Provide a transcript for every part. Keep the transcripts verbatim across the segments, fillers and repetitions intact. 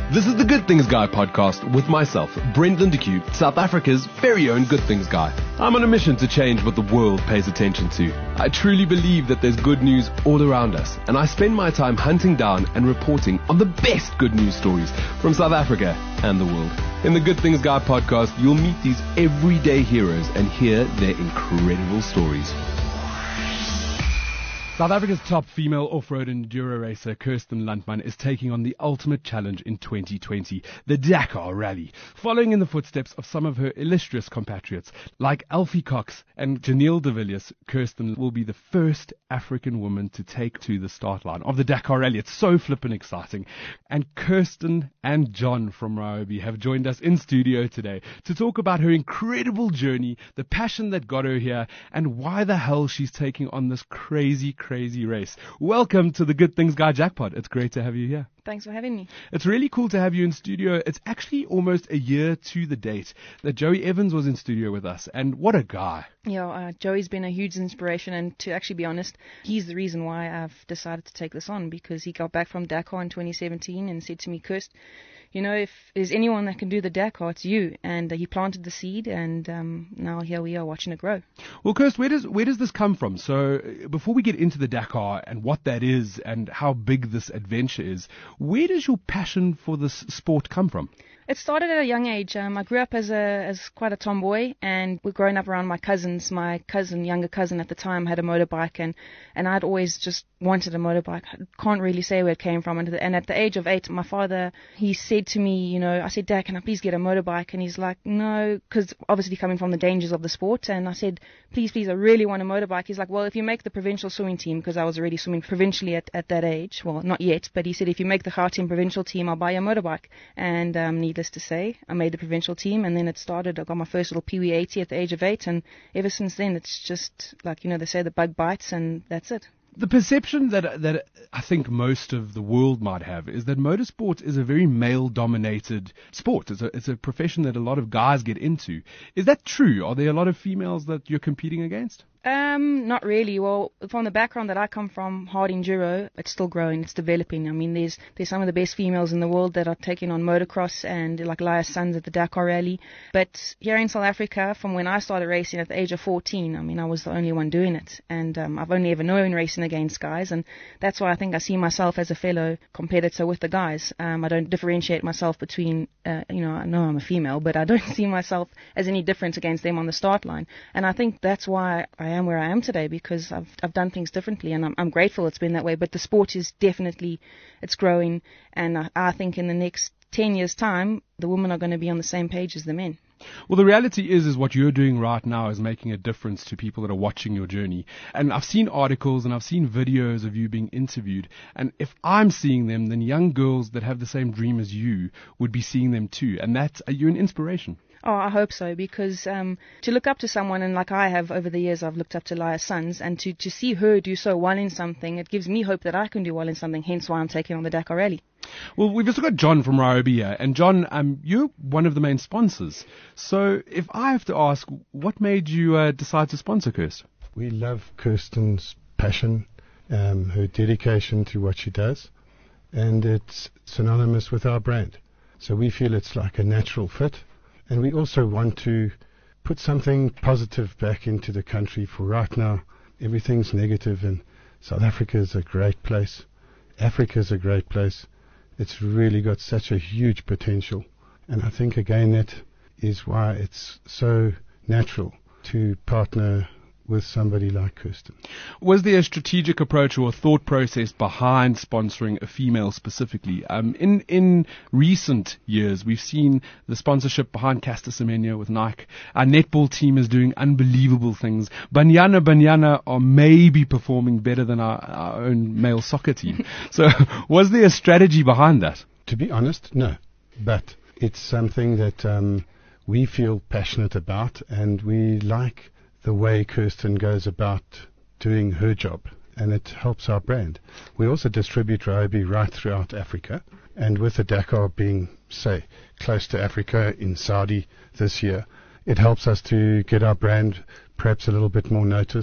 This is the Good Things Guy podcast with myself, Brent Lindeque, South Africa's very own Good Things Guy. I'm on a mission to change what the world pays attention to. I truly believe that there's good news all around us, and I spend my time hunting down and reporting on the best good news stories from South Africa and the world. In the Good Things Guy podcast, you'll meet these everyday heroes and hear their incredible stories. South Africa's top female off-road enduro racer, Kirsten Landman, is taking on the ultimate challenge in twenty twenty, the Dakar Rally. Following in the footsteps of some of her illustrious compatriots, like Alfie Cox and Janelle de Villiers, Kirsten will be the first African woman to take to the start line of the Dakar Rally. It's so flippin' exciting. And Kirsten and John from Ryobi have joined us in studio today to talk about her incredible journey, the passion that got her here, and why the hell she's taking on this crazy, crazy Crazy race. Welcome to the Good Things Guy Jackpot. It's great to have you here. Thanks for having me. It's really cool to have you in studio. It's actually almost a year to the date that Joey Evans was in studio with us, and what a guy. Yeah, uh, Joey's been a huge inspiration, and to actually be honest, he's the reason why I've decided to take this on, because he got back from Dakar in twenty seventeen and said to me, Kirst, you know, if there's anyone that can do the Dakar, it's you. And uh, he planted the seed, and um, now here we are watching it grow. Well, Kirst, where does where does this come from? So uh, before we get into the Dakar and what that is and how big this adventure is, where does your passion for this sport come from? It started at a young age. Um, I grew up as a as quite a tomboy, and we're growing up around my cousins. My cousin, younger cousin at the time, had a motorbike, and, and I'd always just wanted a motorbike. I can't really say where it came from. And, and at the age of eight, my father, he said to me, you know, I said, Dad, can I please get a motorbike? And he's like, no, because obviously coming from the dangers of the sport. And I said, please, please, I really want a motorbike. He's like, well, if you make the provincial swimming team, because I was already swimming provincially at, at that age. Well, not yet, but he said, if you make the Gauteng provincial team, I'll buy you a motorbike. And um, needless to say, I made the provincial team, and then it started. I got my first little Pee Wee eighty at the age of eight, and ever since then it's just like, you know, they say the bug bites, and that's it. The perception that that I think most of the world might have is that motorsport is a very male-dominated sport. It's a, it's a profession that a lot of guys get into. Is that true? Are there a lot of females that you're competing against? Um, not really. Well, from the background that I come from, hard enduro, it's still growing, it's developing. I mean, there's there's some of the best females in the world that are taking on motocross, and like Laya Sons at the Dakar Rally. But here in South Africa, from when I started racing at the age of fourteen, I mean, I was the only one doing it. And um, I've only ever known racing against guys, and that's why I think I see myself as a fellow competitor with the guys. Um, I don't differentiate myself between, uh, you know, I know I'm a female, but I don't see myself as any different against them on the start line. And I think that's why I I am where I am today, because I've I've done things differently, and I'm I'm grateful it's been that way. But the sport is definitely, it's growing, and I, I think in the next ten years' time, the women are going to be on the same page as the men. Well, the reality is, is what you're doing right now is making a difference to people that are watching your journey. And I've seen articles and I've seen videos of you being interviewed. And if I'm seeing them, then young girls that have the same dream as you would be seeing them too. And that's, you're an inspiration. Oh, I hope so, because um, to look up to someone, and like I have over the years, I've looked up to Laya Sons, and to, to see her do so well in something, it gives me hope that I can do well in something, hence why I'm taking on the Dakar Rally. Well, we've also got John from Ryobi here, and John, um, you're one of the main sponsors. So if I have to ask, what made you uh, decide to sponsor Kirst? We love Kirsten's passion, um, her dedication to what she does, and it's synonymous with our brand. So we feel it's like a natural fit. And we also want to put something positive back into the country. For right now, everything's negative, and South Africa is a great place. Africa is a great place. It's really got such a huge potential. And I think, again, that is why it's so natural to partner with somebody like Kirsten. Was there a strategic approach or a thought process behind sponsoring a female specifically? Um, in in recent years, we've seen the sponsorship behind Caster Semenya with Nike. Our netball team is doing unbelievable things. Banyana Banyana are maybe performing better than our, our own male soccer team. So was there a strategy behind that? To be honest, no. But it's something that um, we feel passionate about, and we like the way Kirsten goes about doing her job, and it helps our brand. We also distribute Ryobi right throughout Africa, and with the Dakar being, say, close to Africa in Saudi this year, it helps us to get our brand perhaps a little bit more noticed.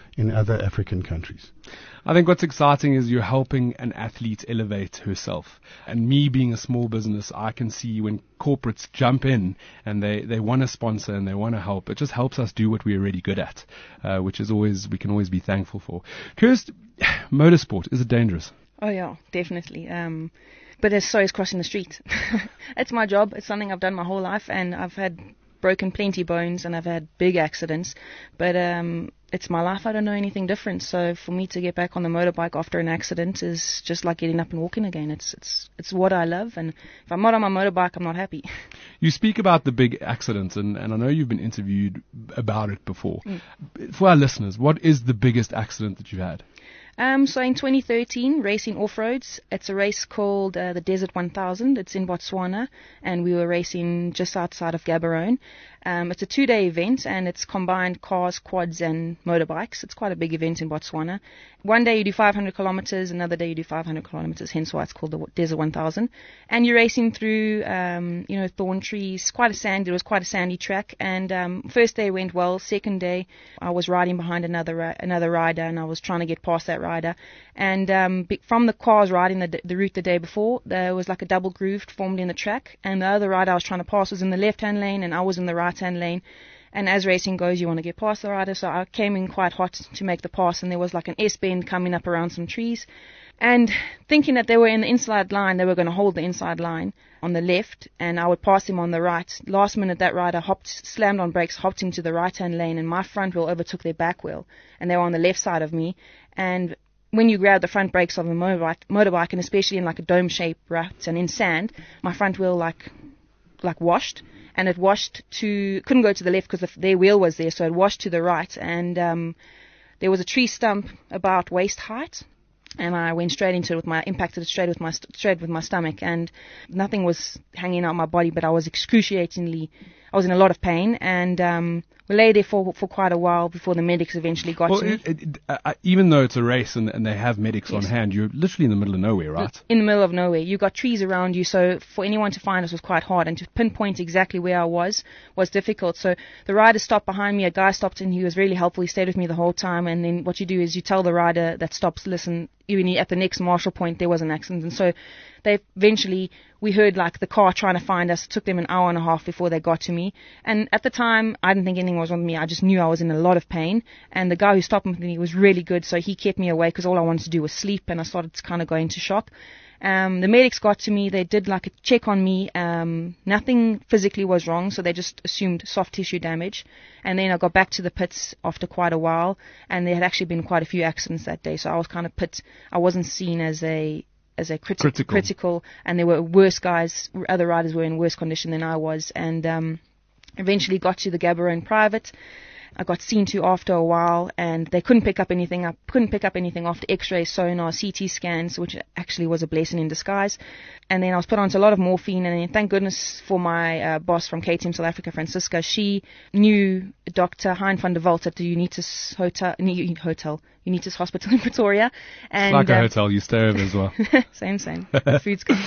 in other African countries. I think what's exciting is you're helping an athlete elevate herself. And me being a small business, I can see when corporates jump in and they, they want to sponsor and they want to help. It just helps us do what we're really good at, uh, which is always, we can always be thankful for. Kirst, motorsport, is it dangerous? Oh yeah, definitely. Um, but it's so is crossing the street. It's my job. It's something I've done my whole life, and I've had broken plenty bones and I've had big accidents. But um, it's my life. I don't know anything different. So for me to get back on the motorbike after an accident is just like getting up and walking again. It's it's it's what I love, and if I'm not on my motorbike, I'm not happy. You speak about the big accidents, and, and I know you've been interviewed about it before. Mm. For our listeners, what is the biggest accident that you've had? Um, so in twenty thirteen, racing off-roads, it's a race called uh, the Desert one thousand. It's in Botswana, and we were racing just outside of Gaborone. Um, it's a two-day event, and it's combined cars, quads, and motorbikes. It's quite a big event in Botswana. One day you do five hundred kilometers, another day you do five hundred kilometers, hence why it's called the Desert one thousand. And you're racing through, um, you know, thorn trees, quite a sandy, it was quite a sandy track. And um, first day went well. Second day, I was riding behind another uh, another rider, and I was trying to get past that rider. And um, from the cars riding the, the route the day before, there was like a double groove formed in the track, and the other rider I was trying to pass was in the left-hand lane, and I was in the right-hand lane. And as racing goes, you want to get past the rider, so I came in quite hot to make the pass, and there was like an S-bend coming up around some trees. And thinking that they were in the inside line, they were going to hold the inside line on the left, and I would pass him on the right. Last minute, that rider hopped, slammed on brakes, hopped into the right-hand lane, and my front wheel overtook their back wheel, and they were on the left side of me. And when you grab the front brakes of a motorbike, motorbike, and especially in like a dome-shaped rut and in sand, my front wheel like like washed, and it washed to, couldn't go to the left because the, their wheel was there, so it washed to the right, and um, there was a tree stump about waist height, and I went straight into it with my, impacted it straight with my, straight with my stomach, and nothing was hanging out my body, but I was excruciatingly, I was in a lot of pain, and um, we lay there for for quite a while before the medics eventually got well, to me. It, it, uh, even though it's a race and, and they have medics yes. on hand, you're literally in the middle of nowhere, right? In the middle of nowhere. You've got trees around you, so for anyone to find us was quite hard, and to pinpoint exactly where I was was difficult. So the rider stopped behind me, a guy stopped, and he was really helpful. He stayed with me the whole time, and then what you do is you tell the rider that stops, listen, even at the next marshal point there was an accident, and so they eventually, we heard like the car trying to find us. It took them an hour and a half before they got to me, and at the time I didn't think anything was wrong with me. I just knew I was in a lot of pain, and the guy who stopped with me was really good, so he kept me awake because all I wanted to do was sleep, and I started to kind of go into shock. Um, the medics got to me, they did like a check on me, um, nothing physically was wrong, so they just assumed soft tissue damage, and then I got back to the pits after quite a while, and there had actually been quite a few accidents that day, so I was kind of pit, I wasn't seen as a as a criti- critical. critical, and there were worse guys, other riders were in worse condition than I was, and um, eventually got to the Gaborone private. I got seen to after a while, and they couldn't pick up anything up, couldn't pick up anything after X-ray, sonar, C T scans, which actually was a blessing in disguise. And then I was put onto a lot of morphine, and then thank goodness for my uh, boss from K T M South Africa, Francisca. She knew Doctor Hein van der Walt at the Unitas Hotel, Hotel Unitas Hospital in Pretoria. And, it's like a uh, hotel, you stay over as well. same, same. The food's good.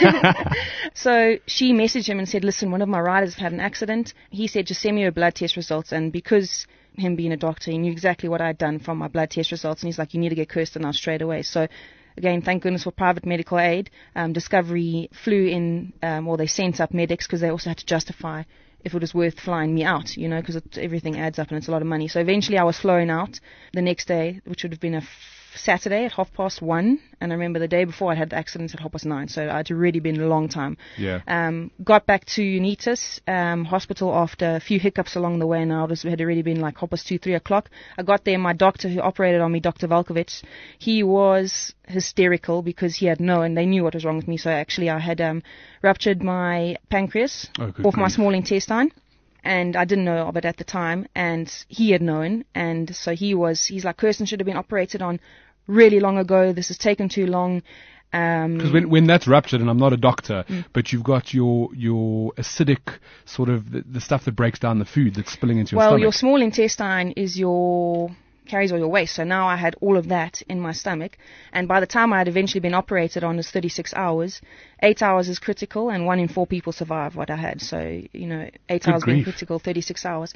So she messaged him and said, listen, one of my riders have had an accident. He said, just send me your blood test results. And because him being a doctor, he knew exactly what I'd done from my blood test results. And he's like, you need to get Kirsten out straight away. So again, thank goodness for private medical aid. Um, Discovery flew in, um, or they sent up medics because they also had to justify if it was worth flying me out, you know, because everything adds up and it's a lot of money. So eventually I was flown out the next day, which would have been a f- Saturday at half past one. And I remember the day before I had the accident at half past nine. So I'd already been a long time. Yeah. Um, got back to Unitas um, Hospital after a few hiccups along the way, and I was, had already been like half past two, three o'clock. I got there, my doctor who operated on me, Doctor Valkovich, he was hysterical because he had known, they knew what was wrong with me. So actually I had um, ruptured my pancreas oh, off my small intestine. And I didn't know of it at the time, and he had known, and so he was, he's like, Kirsten should have been operated on really long ago, this has taken too long. Because um, when, when that's ruptured, and I'm not a doctor, mm. but you've got your your acidic sort of, the, the stuff that breaks down the food that's spilling into your well, stomach. Well, your small intestine is your, carries all your waste, so now I had all of that in my stomach, and by the time I had eventually been operated on, is thirty-six hours. Eight hours is critical, and one in four people survive what I had. So, you know, eight Good hours grief. being critical, thirty-six hours.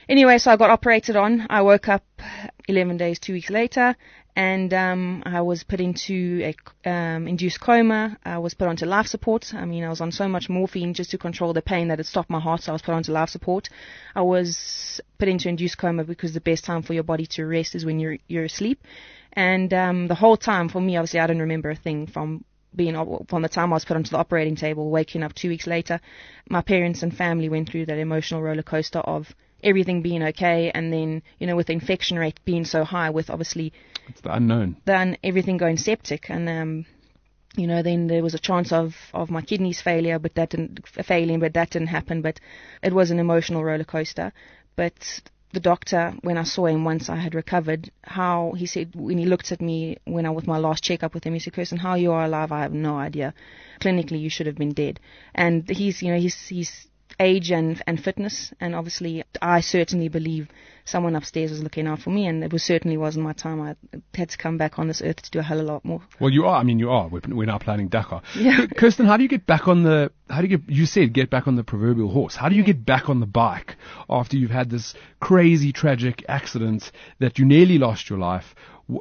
Anyway, so I got operated on. I woke up eleven days, two weeks later, and um, I was put into a um, induced coma. I was put onto life support. I mean, I was on so much morphine just to control the pain that it stopped my heart, so I was put onto life support. I was put into induced coma because the best time for your body to rest is when you're you're asleep. And um, the whole time, for me, obviously, I don't remember a thing from being from the time I was put onto the operating table, waking up two weeks later. My parents and family went through that emotional roller coaster of everything being okay, and then, you know, with the infection rate being so high, with obviously it's the unknown, then everything going septic, and um, you know, then there was a chance of of my kidneys failure, but that didn't failing, but that didn't happen. But it was an emotional roller coaster. But the doctor, when I saw him once I had recovered, how he said, when he looked at me when I with my last checkup with him, he said, "Kirsten, how you are alive, I have no idea. Clinically, you should have been dead." And he's, you know, he's he's age and and fitness, and obviously I certainly believe someone upstairs was looking out for me, and it was certainly wasn't my time. I had to come back on this earth to do a hell of a lot more. Well, you are. I mean, you are. We're, we're now planning Dakar. Yeah. Kirsten, how do you get back on the? How do you get? You said get back on the proverbial horse. How do you get back on the bike after you've had this crazy, tragic accident that you nearly lost your life?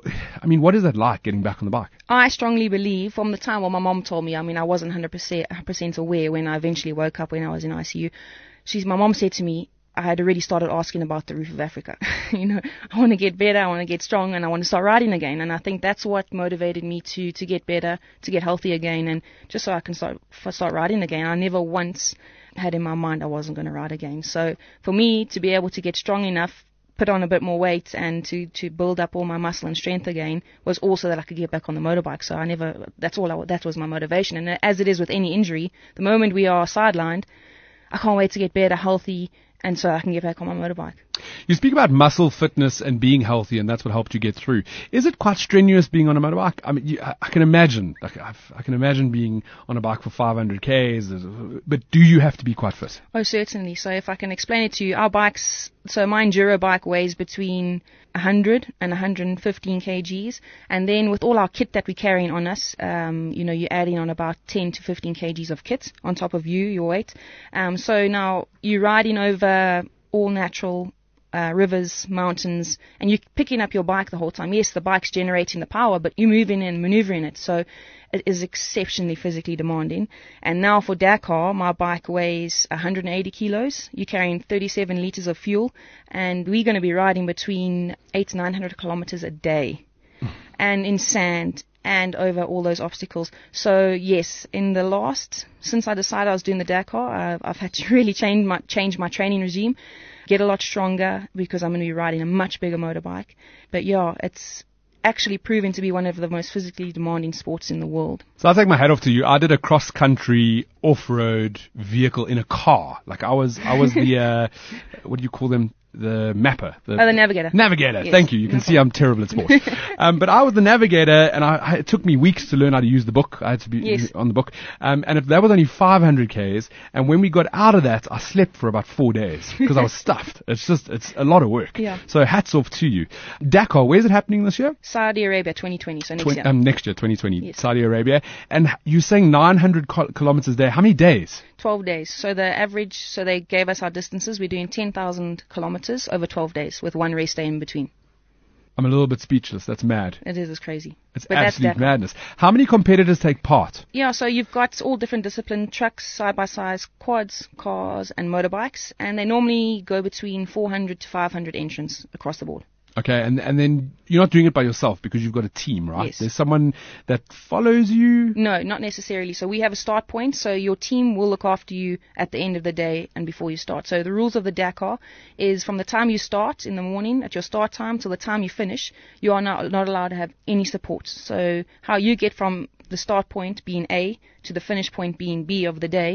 I mean, what is that like, getting back on the bike? I strongly believe, from the time when my mom told me, I mean, I wasn't one hundred percent aware when I eventually woke up when I was in I C U. She's, my mom said to me, I had already started asking about the Roof of Africa. You know, I want to get better, I want to get strong, and I want to start riding again. And I think that's what motivated me to, to get better, to get healthy again, and just so I can start start riding again. I never once had in my mind I wasn't going to ride again. So for me to be able to get strong enough, put on a bit more weight, and to, to build up all my muscle and strength again was also that I could get back on the motorbike. So I never, that's all I, that was my motivation. And as it is with any injury, the moment we are sidelined, I can't wait to get better, healthy, and so I can get back on my motorbike. You speak about muscle fitness and being healthy, and that's what helped you get through. Is it quite strenuous being on a motorbike? I mean, you, I, I can imagine, like I've, I can imagine being on a bike for five hundred kays, but do you have to be quite fit? Oh, certainly. So if I can explain it to you, our bikes, so my Enduro bike weighs between one hundred and one hundred fifteen kilograms, and then with all our kit that we're carrying on us, um, you know, you're adding on about ten to fifteen kilograms of kit on top of you, your weight. Um, so now you're riding over all natural Uh, rivers, mountains, and you're picking up your bike the whole time. Yes, the bike's generating the power, but you're moving and maneuvering it, so it is exceptionally physically demanding. And now for Dakar, my bike weighs one hundred eighty kilos. You're carrying thirty-seven liters of fuel, and we're going to be riding between eight to nine hundred kilometers a day, and in sand and over all those obstacles. So yes, in the last, since I decided I was doing the Dakar, I've, I've had to really change my change my training regime, get a lot stronger, because I'm going to be riding a much bigger motorbike. But yeah, it's actually proven to be one of the most physically demanding sports in the world. So I'll take my hat off to you. I did a cross-country off-road vehicle in a car. Like I was, I was the, uh, what do you call them? The mapper. The, oh, the navigator. Navigator. Yes. Thank you. You can no see I'm terrible at sports. um, but I was the navigator, and I, I, it took me weeks to learn how to use the book. I had to be yes. on the book. Um, and it, that was only five hundred kays. And when we got out of that, I slept for about four days because I was stuffed. It's just, it's a lot of work. Yeah. So hats off to you. Dakar, where's it happening this year? Saudi Arabia twenty twenty, so next Twen- year. Um, next year, twenty twenty, yes. Saudi Arabia. And you're saying nine hundred co- kilometers there. How many days? twelve days. So the average, so they gave us our distances. We're doing ten thousand kilometers over twelve days with one race day in between. I'm a little bit speechless. That's mad. It is, it's crazy. It's but absolute madness. How many competitors take part? Yeah, so you've got all different discipline, trucks, side-by-sides, quads, cars, and motorbikes, and they normally go between four hundred to five hundred entrants across the board. Okay, and and then you're not doing it by yourself because you've got a team, right? Yes. There's someone that follows you? No, not necessarily. So we have a start point, so your team will look after you at the end of the day and before you start. So the rules of the Dakar is from the time you start in the morning at your start time till the time you finish, you are not, not allowed to have any support. So how you get from the start point being A to the finish point being B of the day,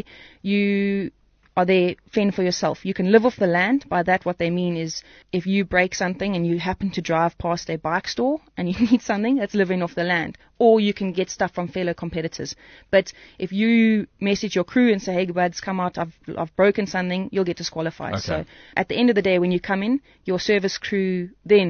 you are there fend for yourself. You can live off the land. By that, what they mean is if you break something and you happen to drive past a bike store and you need something, that's living off the land. Or you can get stuff from fellow competitors. But if you message your crew and say, hey, buds, come out, I've, I've broken something, you'll get disqualified. Okay. So at the end of the day, when you come in, your service crew then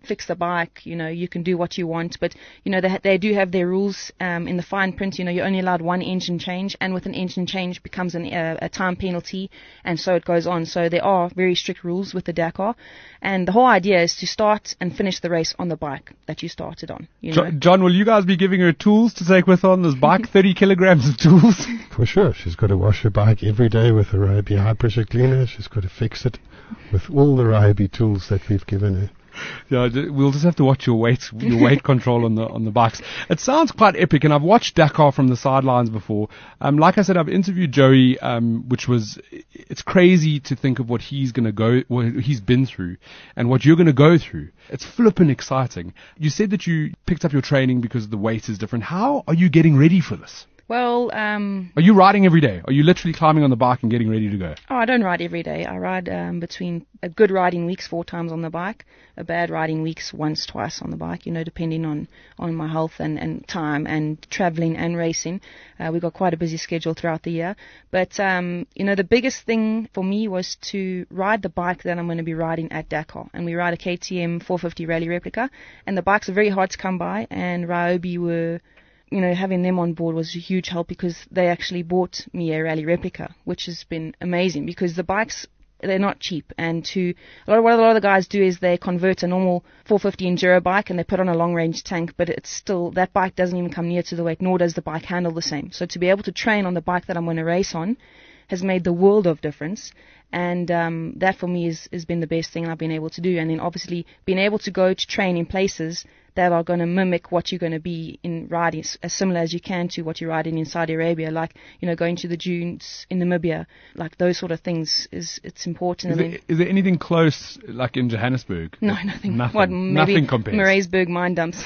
fix the bike, you know, you can do what you want. But, you know, they, ha- they do have their rules um, in the fine print. You know, you're only allowed one engine change, and with an engine change becomes an, uh, a time penalty, and so it goes on. So there are very strict rules with the Dakar. And the whole idea is to start and finish the race on the bike that you started on. You know? John, John, will you guys be giving her tools to take with her on this bike? thirty kilograms of tools? For sure. She's got to wash her bike every day with a Ryobi high pressure cleaner. She's got to fix it with all the Ryobi tools that we've given her. Yeah, we'll just have to watch your weight, your weight control on the on the bikes. It sounds quite epic, and I've watched Dakar from the sidelines before. Um, like I said, I've interviewed Joey, um, which was, it's crazy to think of what he's gonna go, what he's been through, and what you're gonna go through. It's flippin' exciting. You said that you picked up your training because the weight is different. How are you getting ready for this? Well, um... Are you riding every day? Are you literally climbing on the bike and getting ready to go? Oh, I don't ride every day. I ride um, between a good riding weeks four times on the bike, a bad riding weeks once, twice on the bike, you know, depending on, on my health and, and time and traveling and racing. Uh, we've got quite a busy schedule throughout the year. But, um, you know, the biggest thing for me was to ride the bike that I'm going to be riding at Dakar. And we ride a K T M four fifty Rally Replica. And the bikes are very hard to come by, and Ryobi were... You know, having them on board was a huge help, because they actually bought me a Rally Replica, which has been amazing, because the bikes, they're not cheap. And to a lot of what a lot of the guys do is they convert a normal four fifty enduro bike and they put on a long range tank, but it's still, that bike doesn't even come near to the weight, nor does the bike handle the same. So to be able to train on the bike that I'm going to race on has made the world of difference. And um, that for me is has been the best thing I've been able to do. And then obviously being able to go to train in places that are going to mimic what you're going to be in riding, as similar as you can to what you're riding in Saudi Arabia, like, you know, going to the dunes in Namibia, like those sort of things is, it's important. Is, and there, is there anything close, like in Johannesburg? No, nothing. Nothing. What, maybe nothing compares. Marais mine dumps.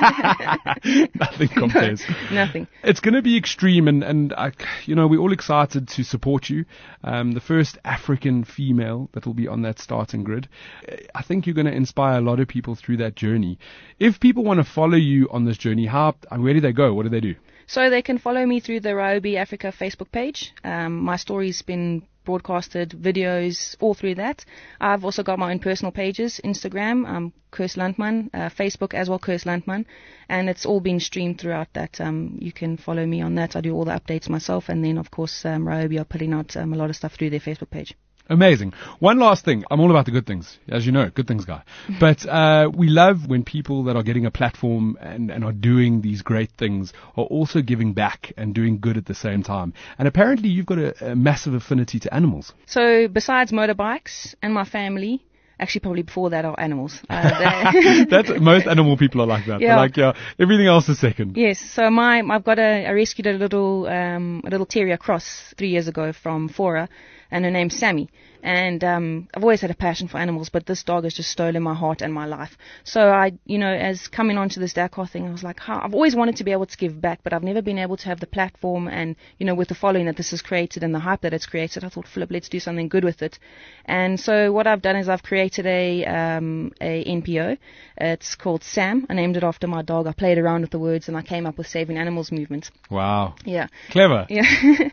Nothing compares. No, nothing. It's going to be extreme, and, and I, you know, we're all excited to support you. Um, the first African female that will be on that starting grid. I think you're going to inspire a lot of people through that journey. If people want to follow you on this journey, how, where do they go? What do they do? So they can follow me through the Ryobi Africa Facebook page. Um, my story's been broadcasted, videos, all through that. I've also got my own personal pages, Instagram, um, Koos Landman, uh, Facebook as well, Koos Landman, and it's all been streamed throughout that. Um, you can follow me on that. I do all the updates myself, and then, of course, um, Ryobi are putting out um, a lot of stuff through their Facebook page. Amazing. One last thing. I'm all about the good things, as you know, good things guy. But uh, we love when people that are getting a platform and, and are doing these great things are also giving back and doing good at the same time. And apparently you've got a, a massive affinity to animals. So besides motorbikes and my family, actually probably before that are animals. Uh, That's most animal people are like that. Yeah. They're like, yeah, everything else is second. Yes. So my I've got a I rescued a little um, a little terrier cross three years ago from Fora, and her name's Sammy. And um, I've always had a passion for animals, but this dog has just stolen my heart and my life. So I, you know, as coming onto this Dakar thing, I was like, huh, I've always wanted to be able to give back, but I've never been able to have the platform and, you know, with the following that this has created and the hype that it's created, I thought, Philip, let's do something good with it. And so what I've done is I've created a um, a N P O. It's called SAM. I named it after my dog. I played around with the words and I came up with Saving Animals Movement. Wow. Yeah. Clever. Yeah.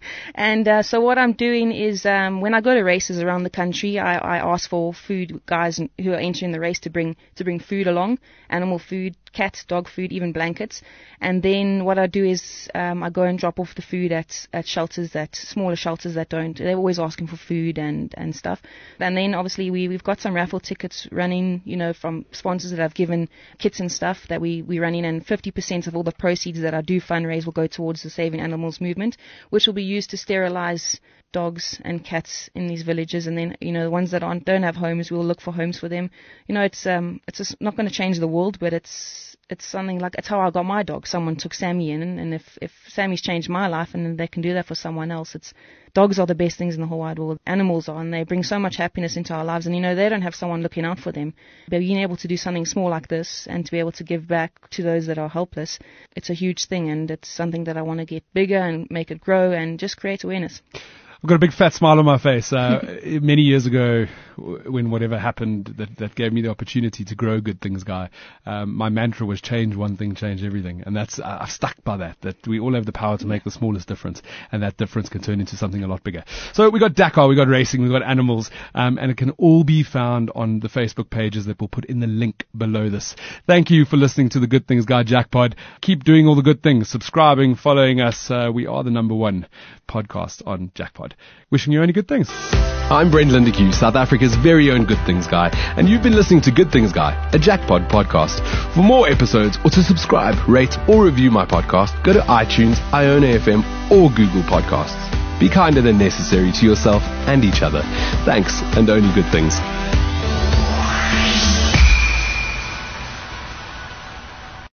And uh, so what I'm doing is um, when I go to races around the country, I, I ask for food guys who are entering the race to bring to bring food along, animal food, cat, dog food, even blankets. And then what I do is um, I go and drop off the food at, at shelters, that smaller shelters that don't. They're always asking for food and, and stuff. And then obviously we, we've got some raffle tickets running, you know, from sponsors that have given kits and stuff that we, we run in, and fifty percent of all the proceeds that I do fundraise will go towards the Saving Animals movement, which will be used to sterilize dogs and cats in these villages. And then, you know, the ones that aren't, don't have homes, we'll look for homes for them. You know, it's um it's just not going to change the world, but it's it's something like, it's how I got my dog. Someone took Sammy in, and, and if if Sammy's changed my life and they can do that for someone else, it's dogs are the best things in the whole wide world. Animals are, and they bring so much happiness into our lives. And you know, they don't have someone looking out for them. But being able to do something small like this and to be able to give back to those that are helpless, it's a huge thing, and it's something that I want to get bigger and make it grow and just create awareness. I've got a big fat smile on my face. Uh, many years ago, when whatever happened that, that gave me the opportunity to grow Good Things Guy, um, my mantra was change one thing, change everything. And that's, uh, I've stuck by that, that we all have the power to make the smallest difference, and that difference can turn into something a lot bigger. So we got Dakar, we got racing, we got animals, um, and it can all be found on the Facebook pages that we'll put in the link below this. Thank you for listening to the Good Things Guy Jackpod. Keep doing all the good things, subscribing, following us. Uh, we are the number one podcast on Jackpod. Wishing you only good things. I'm Brent Lindeque, South Africa's very own Good Things Guy, and you've been listening to Good Things Guy, a Jackpod podcast. For more episodes or to subscribe, rate or review my podcast, go to iTunes, Iona F M or Google Podcasts. Be kinder than necessary to yourself and each other. Thanks, and only good things.